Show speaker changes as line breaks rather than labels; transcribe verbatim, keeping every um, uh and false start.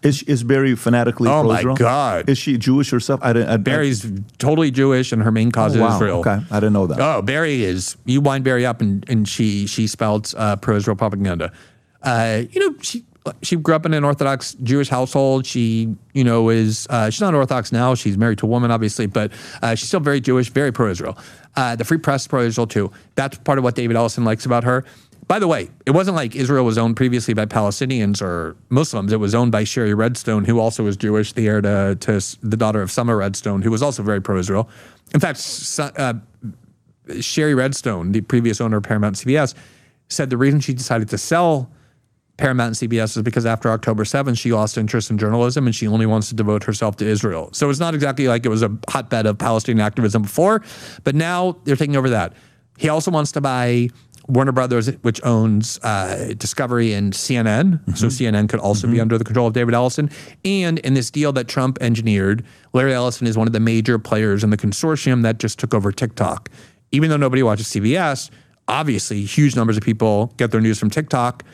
Is is Barry fanatically
Oh
pro-Israel?
my God.
Is she Jewish herself? I didn't. I,
Barry's totally Jewish, and her main cause
oh,
is
wow.
Israel.
Okay, I didn't know that.
Oh, Barry is. You wind Barry up, and and she she spouts uh, pro-Israel propaganda. Uh, you know, she she grew up in an Orthodox Jewish household. She you know is uh, she's not Orthodox now. She's married to a woman, obviously, but uh, she's still very Jewish, very pro-Israel. Uh, the Free Press is pro-Israel too. That's part of what David Ellison likes about her. By the way, it wasn't like Israel was owned previously by Palestinians or Muslims. It was owned by Sherry Redstone, who also was Jewish, the heir to, to the daughter of Summer Redstone, who was also very pro-Israel. In fact, uh, Sherry Redstone, the previous owner of Paramount and C B S, said the reason she decided to sell Paramount and C B S is because after October seventh, she lost interest in journalism and she only wants to devote herself to Israel. So it's not exactly like it was a hotbed of Palestinian activism before, but now they're taking over that. He also wants to buy Warner Brothers, which owns uh, Discovery and C N N. Mm-hmm. So C N N could also mm-hmm. be under the control of David Ellison. And in this deal that Trump engineered, Larry Ellison is one of the major players in the consortium that just took over TikTok. Even though nobody watches C B S, obviously huge numbers of people get their news from TikTok.